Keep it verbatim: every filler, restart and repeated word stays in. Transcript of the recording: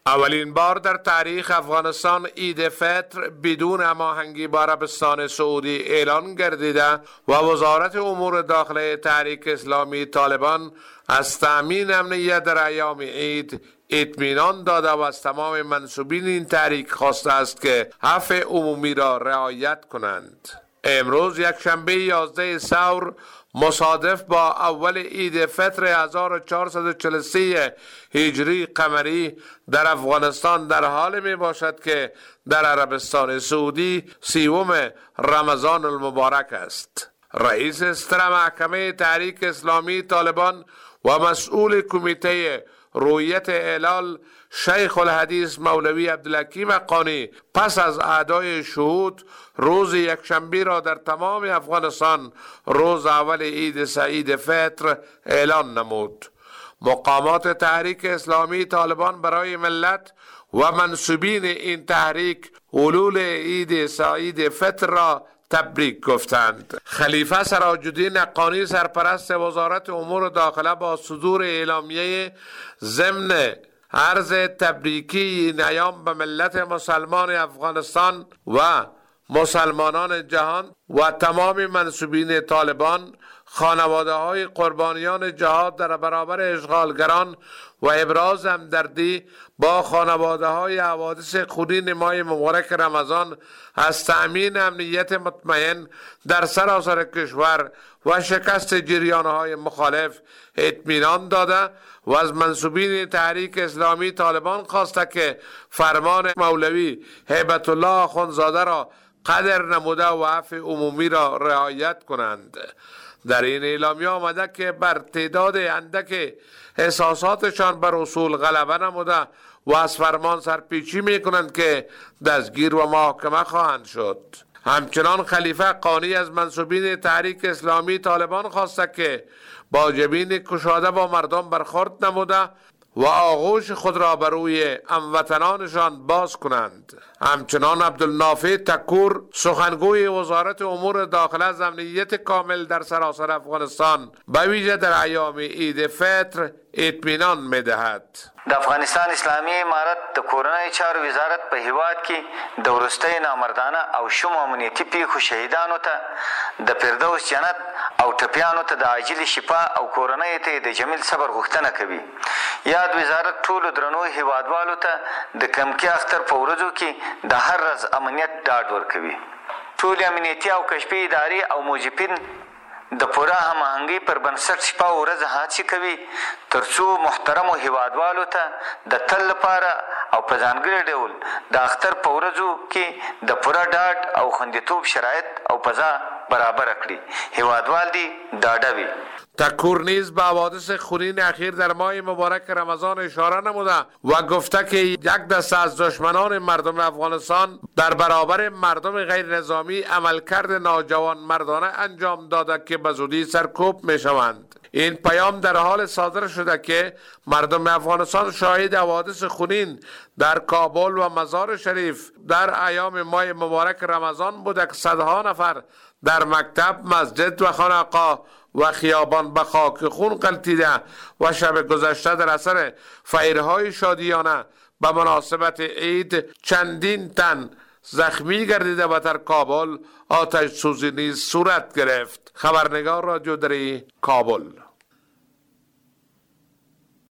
اولین بار در تاریخ افغانستان عید فطر بدون هماهنگی با عربستان سعودی اعلان گردیده و وزارت امور داخله تحریک اسلامی طالبان از تامین امنیت در ایام عید اطمینان داده و از تمام منسوبین این تحریک خواسته است که عفو عمومی را رعایت کنند. امروز یک شنبه یازده ثور مصادف با اول عید فطر هزار و چهارصد و چهل و سه هجری قمری در افغانستان در حال می باشد که در عربستان سعودی سیوم رمضان المبارک است. رئیس ستر محکمه تحریک اسلامی طالبان و مسئول کمیته رویت هلال شیخ الحدیث مولوی عبدالحکیم حقانی پس از ادای شهود روز یکشنبه را در تمام افغانستان روز اول عید سعید فطر اعلان نمود. مقامات تحریک اسلامی طالبان برای ملت و منسوبین این تحریک حلول عید سعید فطر را تبریک گفتند. خلیفه سراج‌الدین حقانی سرپرست وزارت امور داخله با صدور اعلامیه ضمن عرض تبریکی این ایام به ملت مسلمان افغانستان و مسلمانان جهان و تمام منسوبین طالبان، خانواده های قربانیان جهاد در برابر اشغالگران و ابراز همدردی با خانواده های حوادث خونین ماه مبارک رمضان از تأمین امنیت مطمئن در سراسر کشور و شکست جریان های مخالف اطمینان داده و از منسوبین تحریک اسلامی طالبان خواسته که فرمان مولوی هیبت الله آخوندزاده را قدر نموده و عفو عمومی را رعایت کنند. در این اعلامیه آمده که بر تعداد اندک احساساتشان بر اصول غلبه نموده و از فرمان سرپیچی می کنند که دستگیر و محاکمه خواهند شد. همچنان خلیفه حقانی از منسوبین تحریک اسلامی طالبان خواسته که با جبین کشاده با مردم برخورد نموده و آغوش خود را بر روی هموطنانشان باز کنند. همچنان عبدالنافع تکور سخنگوی وزارت امور داخله از امنیت کامل در سراسر افغانستان به ویژه در ایام عید فطر اطمینان می‌دهد. د افغانستان اسلامي امارت د کورنۍ چارو وزارت په هیواد کې د وروستۍ نامردانه او شوم امنیتي پیښو شهیدانو ته د فردوس جنت او ټپیانو ته د عاجل شفا او کورنۍ ته د جمیل صبر غوښتنه کوي. یاد وزارت ټولو درنو هیوادوالو ته د کمکي اختر په ورځو کې د هر ورځ امنیت ډاډ ورکوي. ټولې امنیتي او کشفي ادارې او موظفین د پوره هماهنګۍ پر بنسټ شپه او ورځ هڅې کوي تر څو محترمو هیوادوالو ته د تل لپاره او په ځانګړي ډول د اختر په ورځو کې د پوره ډاډ او خوندیتوب شرایط او فضا برابر کړي. هیوادوال دي ډاډه وي. تکور نیز به حوادث خونین اخیر در ماه مبارک رمضان اشاره نموده و گفته که یک دسته از دشمنان مردم افغانستان در برابر مردم غیر نظامی عملکرد ناجوان مردانه انجام داده که به زودی سرکوب می شوند. این پیام در حال صادر شده که مردم افغانستان شاهد حوادث خونین در کابل و مزار شریف در ایام ماه مبارک رمضان بوده که صدها نفر در مکتب، مسجد و خانقاه و خیابان به خاک خون غلتیده و شب گذشته در اثر فیرهای شادیانه به مناسبت عید چندین تن زخمی گردیده و در کابل آتش سوزی نیز صورت گرفت. خبرنگار رادیو دری کابل.